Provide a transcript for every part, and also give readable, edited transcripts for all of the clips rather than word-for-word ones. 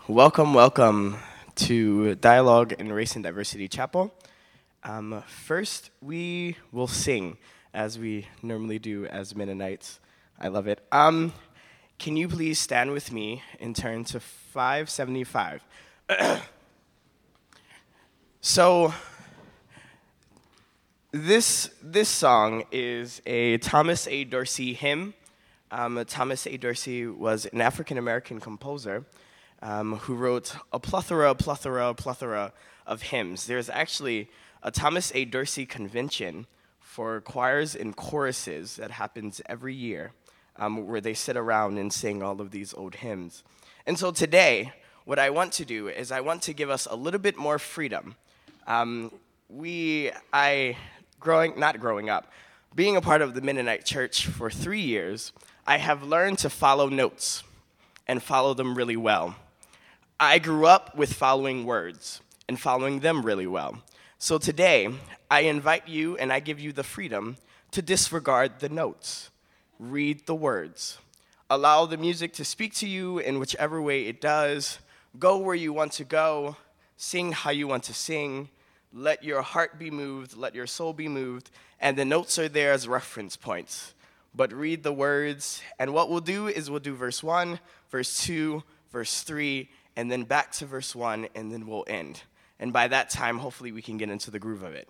Welcome to Dialogue in Race and Diversity Chapel. First, we will sing, as we normally do as Mennonites. I love it. Can you please stand with me and turn to 575? So, this song is a Thomas A. Dorsey hymn. Thomas A. Dorsey was an African-American composer who wrote a plethora of hymns. There's actually a Thomas A. Dorsey convention for choirs and choruses that happens every year, where they sit around and sing all of these old hymns. And so today, what I want to do is I want to give us a little bit more freedom. Being a part of the Mennonite Church for 3 years, I have learned to follow notes and follow them really well. I grew up with following words and following them really well. So today, I invite you and I give you the freedom to disregard the notes. Read the words. Allow the music to speak to you in whichever way it does. Go where you want to go. Sing how you want to sing. Let your heart be moved. Let your soul be moved. And the notes are there as reference points. But read the words. And what we'll do is we'll do verse 1, verse 2, verse 3, and then back to verse 1, and then we'll end. And by that time, hopefully we can get into the groove of it.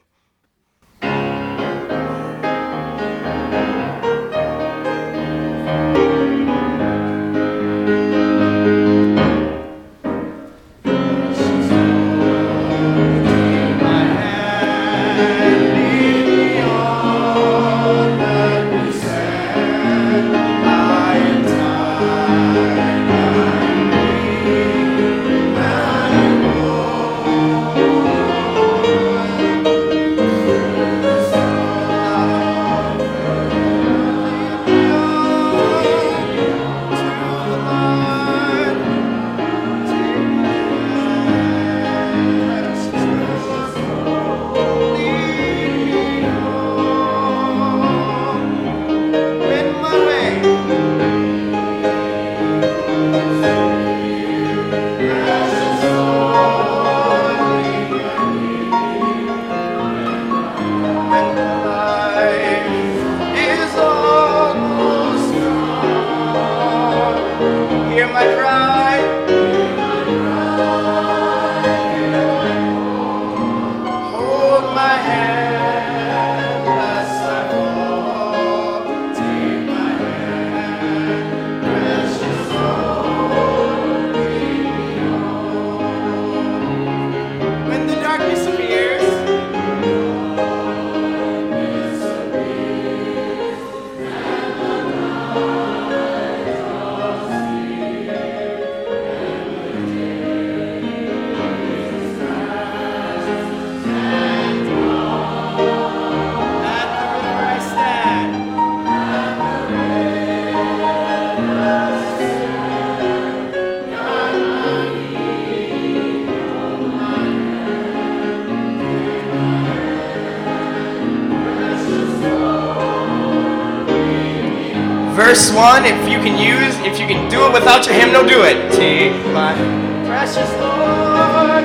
Verse 1, if you can do it without your hymnal, do it. Take my precious Lord,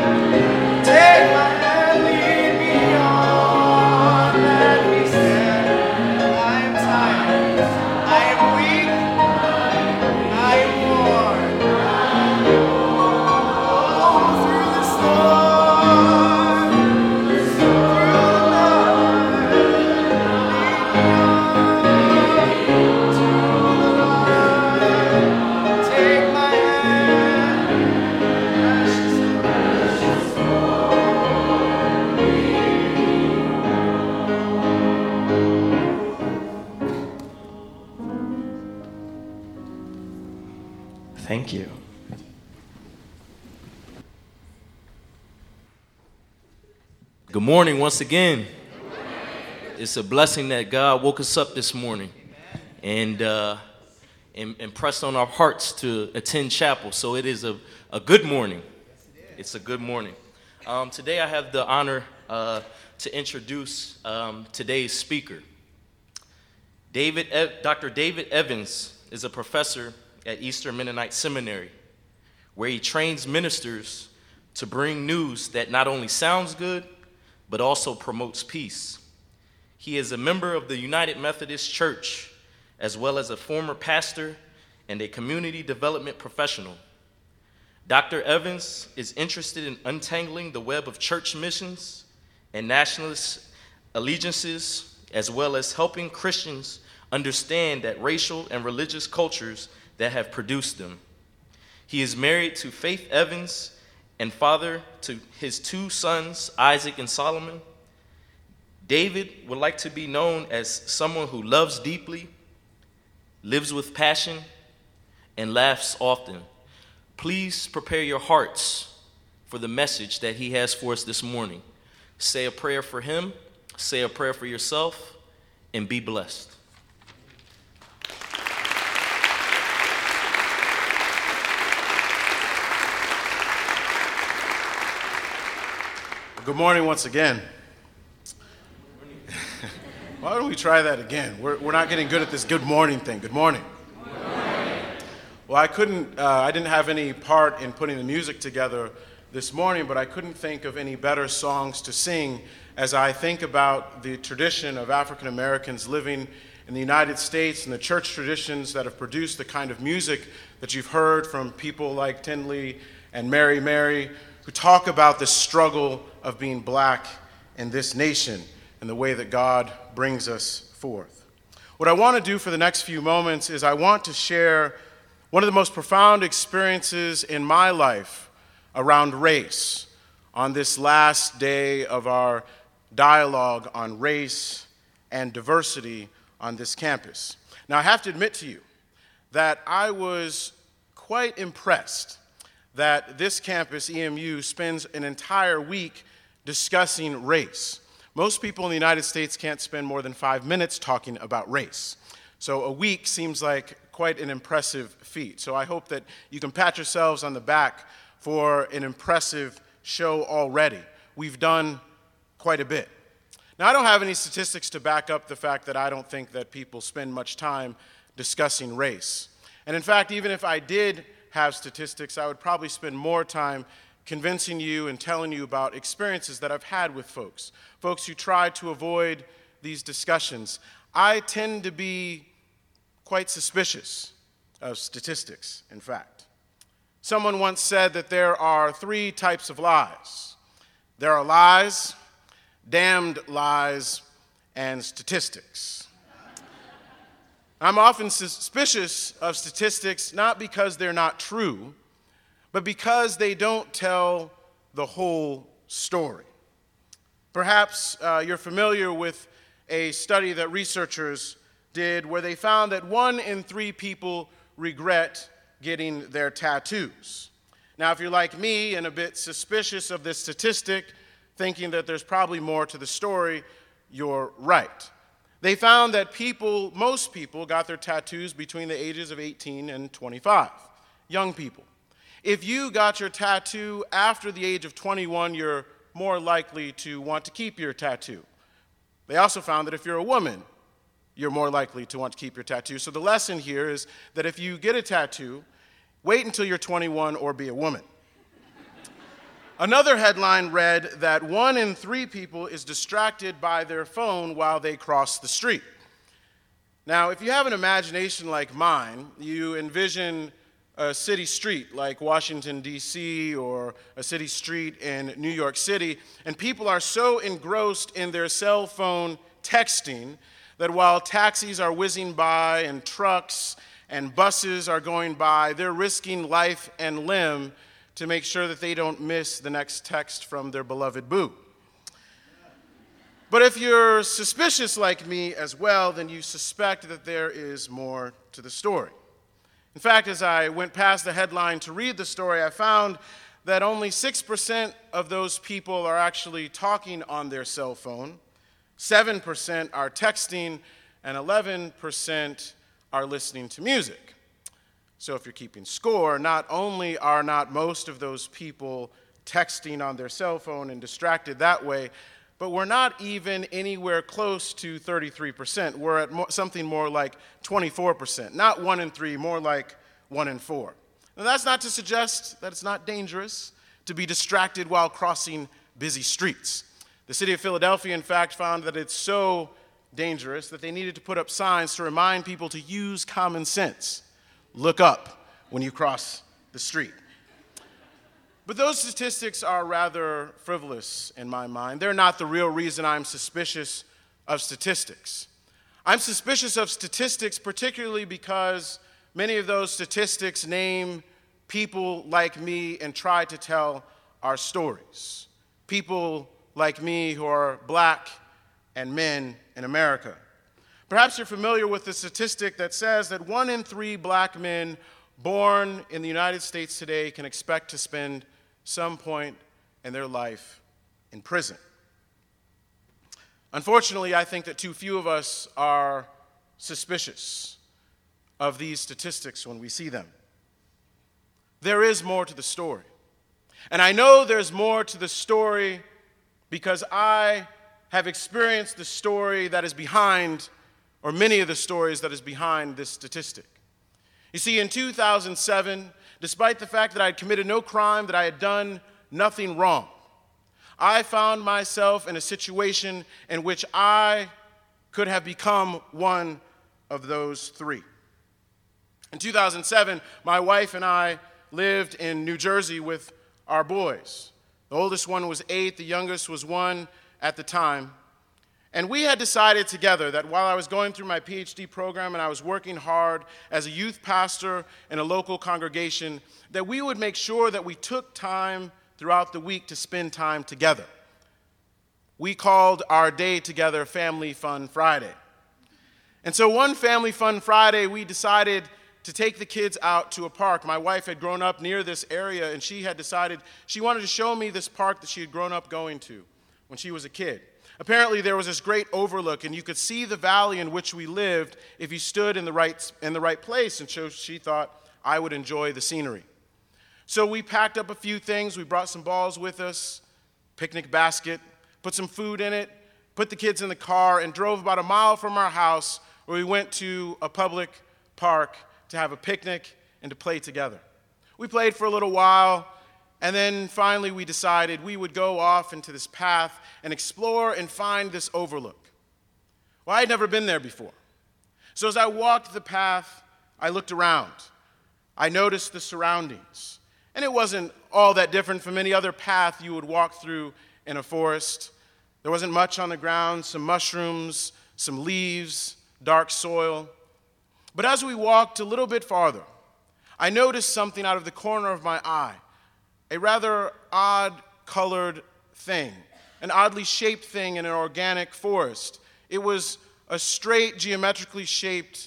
take my hand, lead me on, let me stand. I am tired, I am weak, I am worn. Oh, through the storm, through the night, take my hand, precious Lord. Thank you. Good morning once again. It's a blessing that God woke us up this morning and pressed on our hearts to attend chapel. So it is a good morning. It's a good morning. Today I have the honor to introduce today's speaker. Dr. David Evans is a professor at Eastern Mennonite Seminary, where he trains ministers to bring news that not only sounds good, but also promotes peace. He is a member of the United Methodist Church, as well as a former pastor and a community development professional. Dr. Evans is interested in untangling the web of church missions and nationalist allegiances, as well as helping Christians understand that racial and religious cultures that have produced them. He is married to Faith Evans and father to his two sons, Isaac and Solomon. David would like to be known as someone who loves deeply, lives with passion, and laughs often. Please prepare your hearts for the message that he has for us this morning. Say a prayer for him, say a prayer for yourself, and be blessed. Good morning once again. Why don't we try that again? We're not getting good at this good morning thing. Good morning. Good morning. Well, I didn't have any part in putting the music together this morning, but I couldn't think of any better songs to sing as I think about the tradition of African Americans living in the United States and the church traditions that have produced the kind of music that you've heard from people like Tindley and Mary, who talk about the struggle of being black in this nation and the way that God brings us forth. What I want to do for the next few moments is I want to share one of the most profound experiences in my life around race on this last day of our dialogue on race and diversity on this campus. Now, I have to admit to you that I was quite impressed that this campus, EMU, spends an entire week discussing race. Most people in the United States can't spend more than 5 minutes talking about race. So a week seems like quite an impressive feat. So I hope that you can pat yourselves on the back for an impressive show already. We've done quite a bit. Now, I don't have any statistics to back up the fact that I don't think that people spend much time discussing race. And in fact, even if I did have statistics, I would probably spend more time convincing you and telling you about experiences that I've had with folks who try to avoid these discussions. I tend to be quite suspicious of statistics, in fact. Someone once said that there are 3 types of lies. There are lies, damned lies, and statistics. I'm often suspicious of statistics not because they're not true, but because they don't tell the whole story. Perhaps you're familiar with a study that researchers did where they found that 1 in 3 people regret getting their tattoos. Now, if you're like me and a bit suspicious of this statistic, thinking that there's probably more to the story, you're right. They found that most people got their tattoos between the ages of 18 and 25, young people. If you got your tattoo after the age of 21, you're more likely to want to keep your tattoo. They also found that if you're a woman, you're more likely to want to keep your tattoo. So the lesson here is that if you get a tattoo, wait until you're 21 or be a woman. Another headline read that 1 in 3 people is distracted by their phone while they cross the street. Now, if you have an imagination like mine, you envision a city street like Washington, D.C., or a city street in New York City, and people are so engrossed in their cell phone texting that while taxis are whizzing by and trucks and buses are going by, they're risking life and limb to make sure that they don't miss the next text from their beloved boo. But if you're suspicious like me as well, then you suspect that there is more to the story. In fact, as I went past the headline to read the story, I found that only 6% of those people are actually talking on their cell phone, 7% are texting, and 11% are listening to music. So if you're keeping score, not only are not most of those people texting on their cell phone and distracted that way, but we're not even anywhere close to 33%. We're at something more like 24%. Not 1 in 3, more like 1 in 4. Now, that's not to suggest that it's not dangerous to be distracted while crossing busy streets. The city of Philadelphia, in fact, found that it's so dangerous that they needed to put up signs to remind people to use common sense. Look up when you cross the street. But those statistics are rather frivolous in my mind. They're not the real reason I'm suspicious of statistics. I'm suspicious of statistics particularly because many of those statistics name people like me and try to tell our stories. People like me who are black and men in America. Perhaps you're familiar with the statistic that says that 1 in 3 black men born in the United States today can expect to spend some point in their life in prison. Unfortunately, I think that too few of us are suspicious of these statistics when we see them. There is more to the story. And I know there's more to the story because I have experienced the story that is behind, or many of the stories that is behind this statistic. You see, in 2007, despite the fact that I had committed no crime, that I had done nothing wrong, I found myself in a situation in which I could have become one of those 3. In 2007, my wife and I lived in New Jersey with our boys. The oldest one was 8, the youngest was 1 at the time. And we had decided together that while I was going through my PhD program and I was working hard as a youth pastor in a local congregation, that we would make sure that we took time throughout the week to spend time together. We called our day together Family Fun Friday. And so one Family Fun Friday, we decided to take the kids out to a park. My wife had grown up near this area, and she had decided she wanted to show me this park that she had grown up going to when she was a kid. Apparently, there was this great overlook, and you could see the valley in which we lived if you stood in the right place, and so she thought I would enjoy the scenery. So we packed up a few things. We brought some balls with us, picnic basket, put some food in it, put the kids in the car, and drove about a mile from our house where we went to a public park to have a picnic and to play together. We played for a little while, and then finally we decided we would go off into this path and explore and find this overlook. Well, I had never been there before. So as I walked the path, I looked around. I noticed the surroundings. And it wasn't all that different from any other path you would walk through in a forest. There wasn't much on the ground, some mushrooms, some leaves, dark soil. But as we walked a little bit farther, I noticed something out of the corner of my eye, a rather odd-colored thing, an oddly shaped thing in an organic forest. It was a straight, geometrically shaped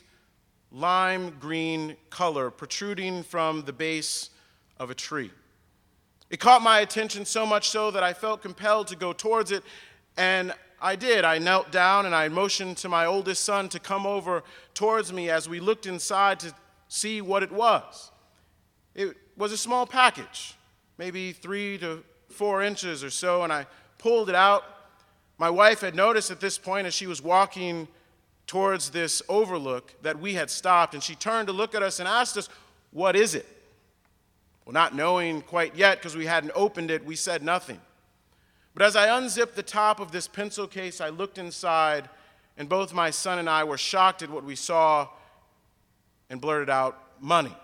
lime green color protruding from the base of a tree. It caught my attention so much so that I felt compelled to go towards it, and I did. I knelt down and I motioned to my oldest son to come over towards me as we looked inside to see what it was. It was a small package, maybe 3 to 4 inches or so, and I pulled it out. My wife had noticed at this point as she was walking towards this overlook that we had stopped, and she turned to look at us and asked us, "What is it?" Well, not knowing quite yet because we hadn't opened it, we said nothing. But as I unzipped the top of this pencil case, I looked inside, and both my son and I were shocked at what we saw and blurted out, "Money."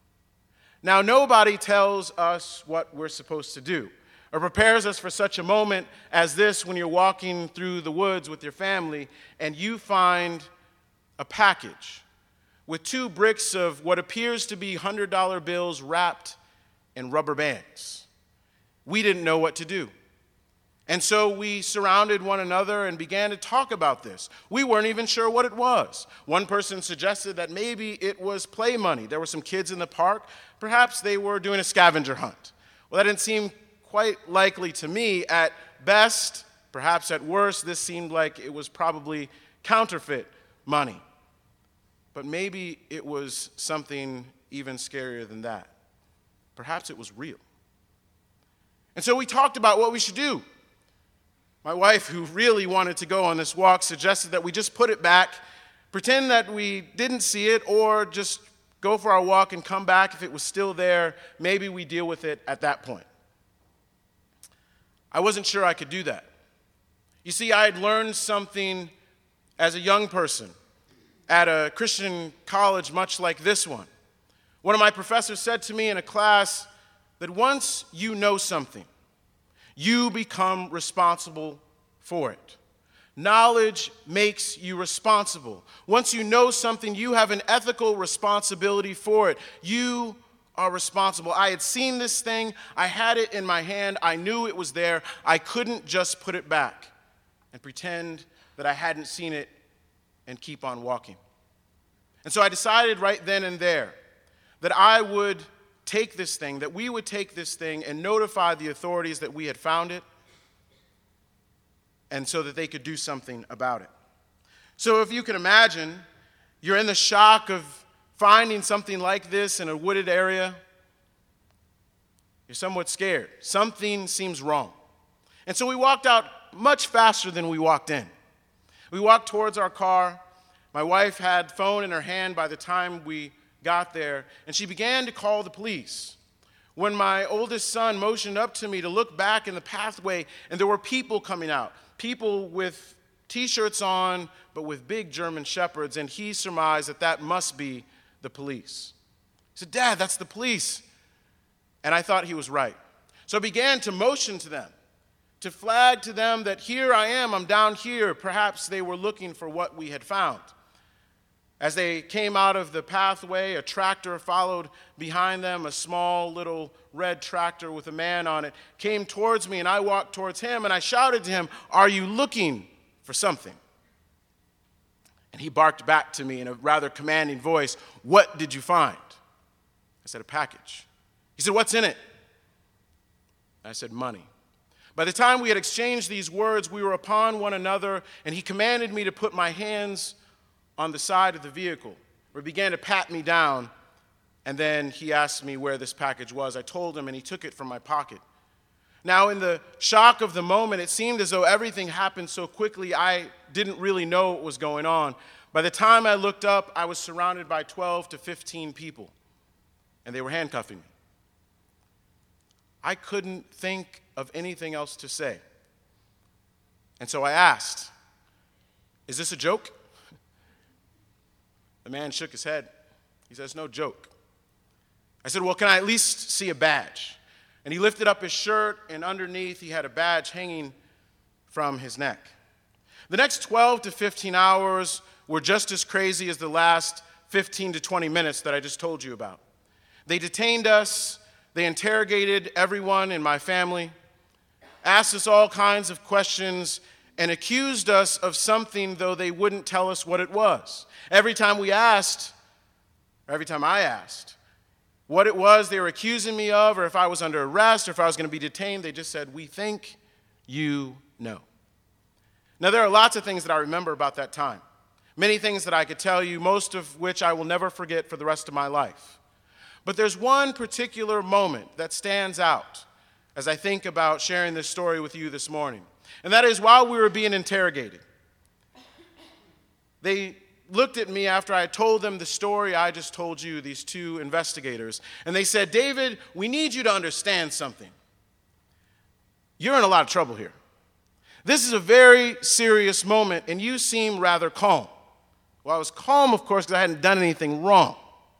Now, nobody tells us what we're supposed to do or prepares us for such a moment as this when you're walking through the woods with your family and you find a package with 2 bricks of what appears to be $100 bills wrapped in rubber bands. We didn't know what to do. And so we surrounded one another and began to talk about this. We weren't even sure what it was. One person suggested that maybe it was play money. There were some kids in the park. Perhaps they were doing a scavenger hunt. Well, that didn't seem quite likely to me. At best, perhaps at worst, this seemed like it was probably counterfeit money. But maybe it was something even scarier than that. Perhaps it was real. And so we talked about what we should do. My wife, who really wanted to go on this walk, suggested that we just put it back, pretend that we didn't see it, or just go for our walk, and come back. If it was still there, maybe we deal with it at that point. I wasn't sure I could do that. You see, I had learned something as a young person at a Christian college much like this one. One of my professors said to me in a class that once you know something, you become responsible for it. Knowledge makes you responsible. Once you know something, you have an ethical responsibility for it. You are responsible. I had seen this thing. I had it in my hand. I knew it was there. I couldn't just put it back and pretend that I hadn't seen it and keep on walking. And so I decided right then and there that I would take this thing, that we would take this thing and notify the authorities that we had found it, and so that they could do something about it. So if you can imagine, you're in the shock of finding something like this in a wooded area. You're somewhat scared. Something seems wrong. And so we walked out much faster than we walked in. We walked towards our car. My wife had phone in her hand by the time we got there, and she began to call the police. When my oldest son motioned up to me to look back in the pathway, and there were people coming out, people with T-shirts on, but with big German shepherds, and he surmised that that must be the police. He said, "Dad, that's the police." And I thought he was right. So I began to motion to them, to flag to them that here I am, I'm down here. Perhaps they were looking for what we had found. As they came out of the pathway, a tractor followed behind them, a small little red tractor with a man on it, came towards me, and I walked towards him, and I shouted to him, "Are you looking for something?" And he barked back to me in a rather commanding voice, "What did you find?" I said, "A package." He said, "What's in it?" I said, "Money." By the time we had exchanged these words, we were upon one another, and he commanded me to put my hands on the side of the vehicle, where he began to pat me down, and then he asked me where this package was. I told him, and he took it from my pocket. Now, in the shock of the moment, it seemed as though everything happened so quickly, I didn't really know what was going on. By the time I looked up, I was surrounded by 12 to 15 people, and they were handcuffing me. I couldn't think of anything else to say. And so I asked, "Is this a joke?" The man shook his head. He said, "It's no joke." I said, "Well, can I at least see a badge?" And he lifted up his shirt, and underneath he had a badge hanging from his neck. The next 12 to 15 hours were just as crazy as the last 15 to 20 minutes that I just told you about. They detained us. They interrogated everyone in my family, asked us all kinds of questions, and accused us of something, though they wouldn't tell us what it was. Every time I asked what it was they were accusing me of, or if I was under arrest, or if I was going to be detained, they just said, "We think you know." Now, there are lots of things that I remember about that time. Many things that I could tell you, most of which I will never forget for the rest of my life. But there's one particular moment that stands out as I think about sharing this story with you this morning. And that is while we were being interrogated. They looked at me after I told them the story I just told you, these two investigators, and they said, "David, we need you to understand something. You're in a lot of trouble here. This is a very serious moment, and you seem rather calm." Well, I was calm, of course, because I hadn't done anything wrong.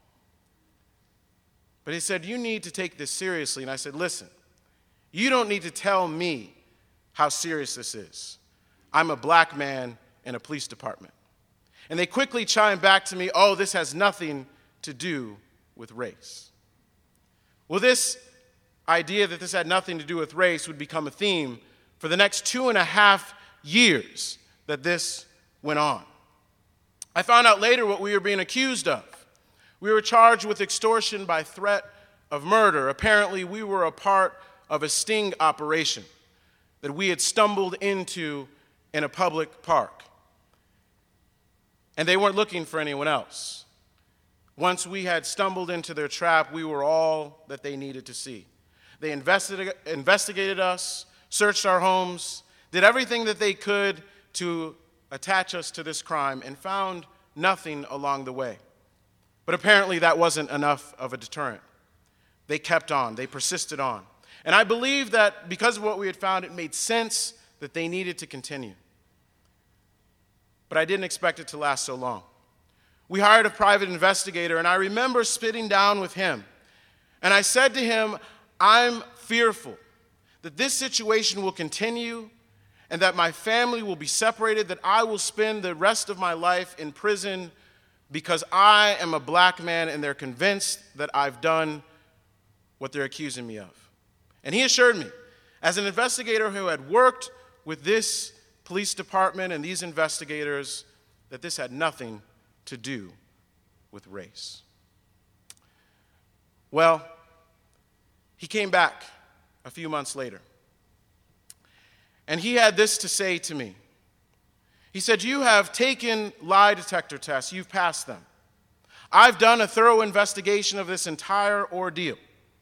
But he said, "You need to take this seriously." And I said, "Listen, you don't need to tell me how serious this is. I'm a black man in a police department." And they quickly chimed back to me, "Oh, this has nothing to do with race." Well, this idea that this had nothing to do with race would become a theme for the next 2.5 years that this went on. I found out later what we were being accused of. We were charged with extortion by threat of murder. Apparently, we were a part of a sting operation that we had stumbled into in a public park. And they weren't looking for anyone else. Once we had stumbled into their trap, we were all that they needed to see. They investigated us, searched our homes, did everything that they could to attach us to this crime, and found nothing along the way. But apparently that wasn't enough of a deterrent. They kept on. They persisted on. And I believe that because of what we had found, it made sense that they needed to continue. But I didn't expect it to last so long. We hired a private investigator, and I remember sitting down with him. And I said to him, I'm fearful that this situation will continue and that my family will be separated, that I will spend the rest of my life in prison because I am a black man and they're convinced that I've done what they're accusing me of. And he assured me, as an investigator who had worked with this police department and these investigators, that this had nothing to do with race. Well, he came back a few months later, and he had this to say to me. He said, you have taken lie detector tests. You've passed them. I've done a thorough investigation of this entire ordeal.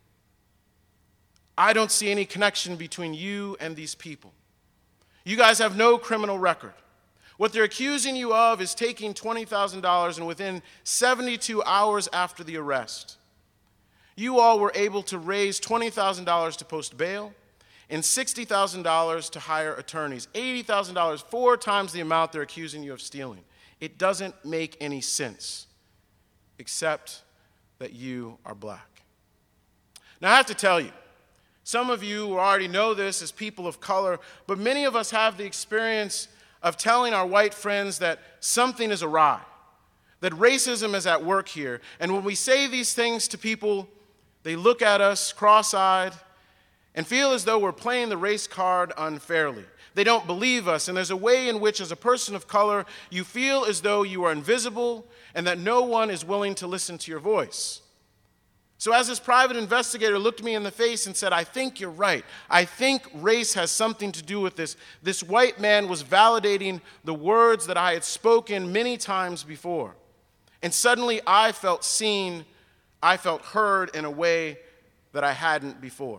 I don't see any connection between you and these people. You guys have no criminal record. What they're accusing you of is taking $20,000, and within 72 hours after the arrest, you all were able to raise $20,000 to post bail and $60,000 to hire attorneys. $80,000, 4 times the amount they're accusing you of stealing. It doesn't make any sense, except that you are black. Now, I have to tell you, some of you already know this as people of color, but many of us have the experience of telling our white friends that something is awry, that racism is at work here. And when we say these things to people, they look at us cross-eyed and feel as though we're playing the race card unfairly. They don't believe us, and there's a way in which, as a person of color, you feel as though you are invisible and that no one is willing to listen to your voice. So as this private investigator looked me in the face and said, I think you're right. I think race has something to do with this. This white man was validating the words that I had spoken many times before. And suddenly I felt seen, I felt heard in a way that I hadn't before.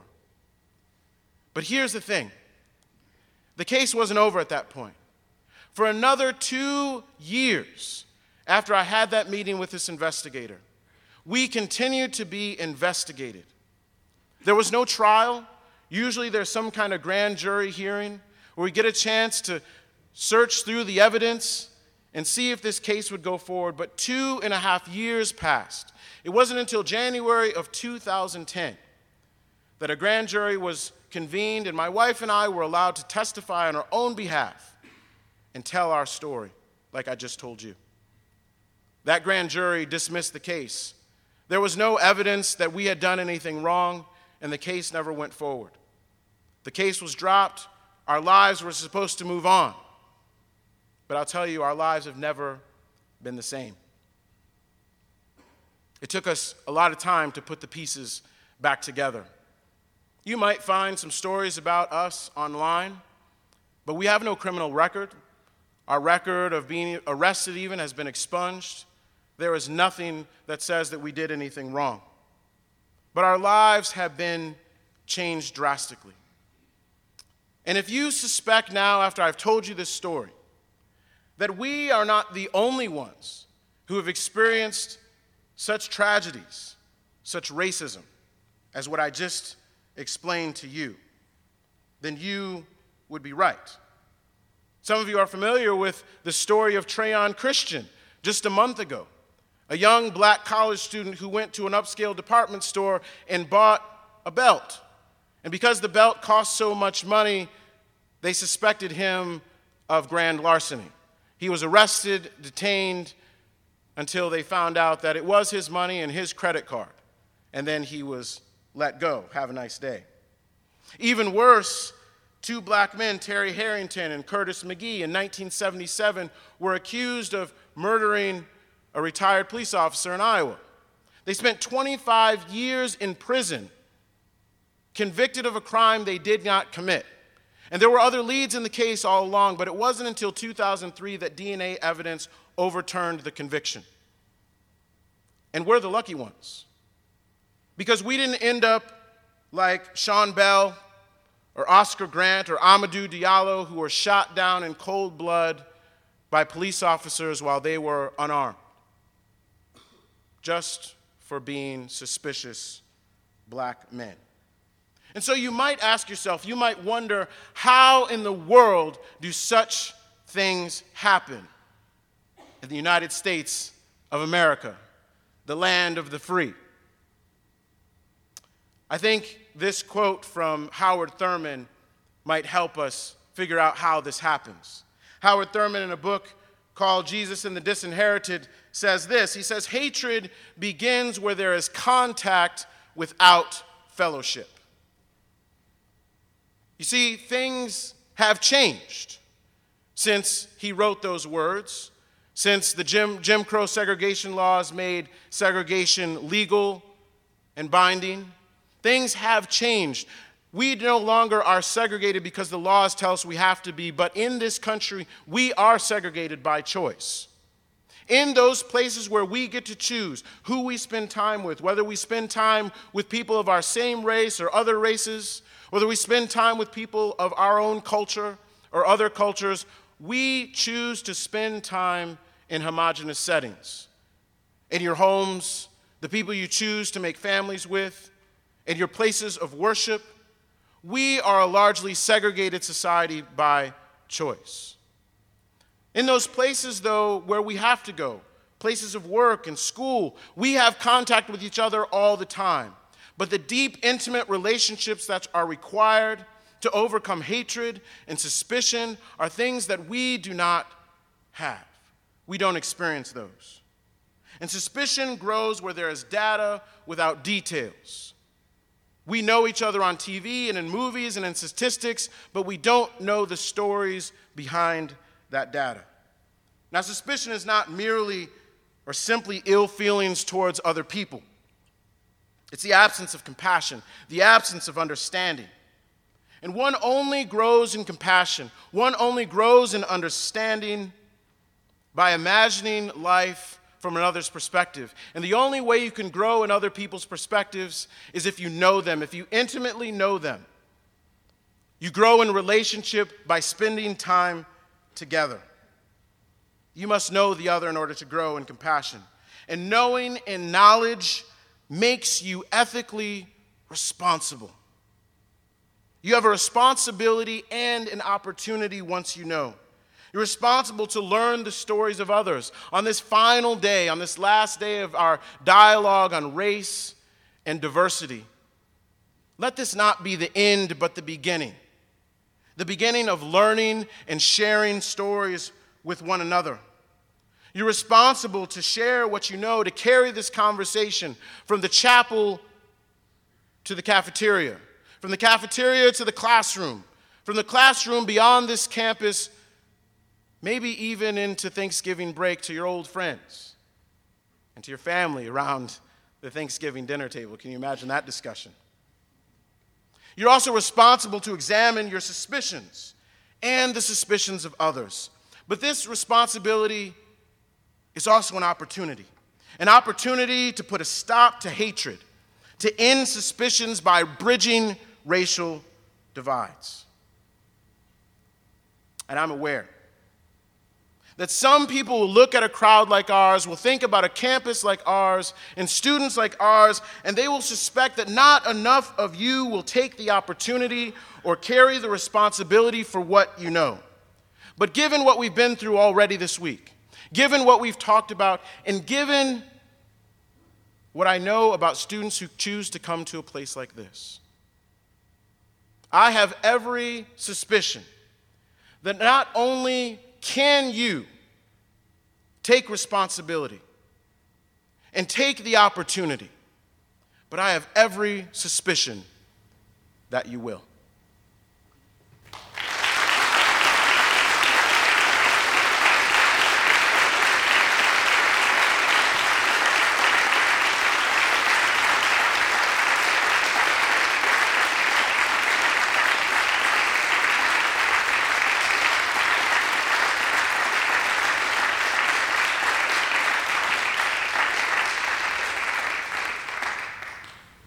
But here's the thing. The case wasn't over at that point. For another 2 years after I had that meeting with this investigator, we continued to be investigated. There was no trial. Usually there's some kind of grand jury hearing where we get a chance to search through the evidence and see if this case would go forward. But 2.5 years passed. It wasn't until January of 2010 that a grand jury was convened, and my wife and I were allowed to testify on our own behalf and tell our story, like I just told you. That grand jury dismissed the case. There was no evidence that we had done anything wrong, and the case never went forward. The case was dropped. Our lives were supposed to move on. But I'll tell you, our lives have never been the same. It took us a lot of time to put the pieces back together. You might find some stories about us online, but we have no criminal record. Our record of being arrested even has been expunged. There is nothing that says that we did anything wrong. But our lives have been changed drastically. And if you suspect now, after I've told you this story, that we are not the only ones who have experienced such tragedies, such racism, as what I just explained to you, then you would be right. Some of you are familiar with the story of Trayon Christian just a month ago, a young black college student who went to an upscale department store and bought a belt. And because the belt cost so much money, they suspected him of grand larceny. He was arrested, detained, until they found out that it was his money and his credit card. And then he was let go. Have a nice day. Even worse, 2 black men, Terry Harrington and Curtis McGee, in 1977, were accused of murdering a retired police officer in Iowa. They spent 25 years in prison, convicted of a crime they did not commit. And there were other leads in the case all along, but it wasn't until 2003 that DNA evidence overturned the conviction. And we're the lucky ones, because we didn't end up like Sean Bell or Oscar Grant or Amadou Diallo, who were shot down in cold blood by police officers while they were unarmed. just for being suspicious black men. And so you might ask yourself, you might wonder, how in the world do such things happen in the United States of America, the land of the free? I think this quote from Howard Thurman might help us figure out how this happens. Howard Thurman, in a book called Jesus and the Disinherited, says this. He says, hatred begins where there is contact without fellowship. You see, things have changed since he wrote those words, since the Jim Crow segregation laws made segregation legal and binding. Things have changed. We no longer are segregated because the laws tell us we have to be, but in this country, we are segregated by choice. In those places where we get to choose who we spend time with, whether we spend time with people of our same race or other races, whether we spend time with people of our own culture or other cultures, we choose to spend time in homogeneous settings. In your homes, the people you choose to make families with, in your places of worship, we are a largely segregated society by choice. In those places, though, where we have to go, places of work and school, we have contact with each other all the time. But the deep, intimate relationships that are required to overcome hatred and suspicion are things that we do not have. We don't experience those. And suspicion grows where there is data without details. We know each other on TV and in movies and in statistics, but we don't know the stories behind that data. Now, suspicion is not merely or simply ill feelings towards other people. It's the absence of compassion, the absence of understanding. And one only grows in compassion, one only grows in understanding by imagining life from another's perspective. And the only way you can grow in other people's perspectives is if you know them, if you intimately know them. You grow in relationship by spending time together. You must know the other in order to grow in compassion. And knowing and knowledge makes you ethically responsible. You have a responsibility and an opportunity once you know. You're responsible to learn the stories of others. On this final day, on this last day of our dialogue on race and diversity, let this not be the end, but the beginning of learning and sharing stories with one another. You're responsible to share what you know, to carry this conversation from the chapel to the cafeteria, from the cafeteria to the classroom, from the classroom beyond this campus, maybe even into Thanksgiving break to your old friends and to your family around the Thanksgiving dinner table. Can you imagine that discussion? You're also responsible to examine your suspicions and the suspicions of others. But this responsibility is also an opportunity to put a stop to hatred, to end suspicions by bridging racial divides. And I'm aware that some people will look at a crowd like ours, will think about a campus like ours, and students like ours, and they will suspect that not enough of you will take the opportunity or carry the responsibility for what you know. But given what we've been through already this week, given what we've talked about, and given what I know about students who choose to come to a place like this, I have every suspicion that not only can you take responsibility and take the opportunity, but I have every suspicion that you will.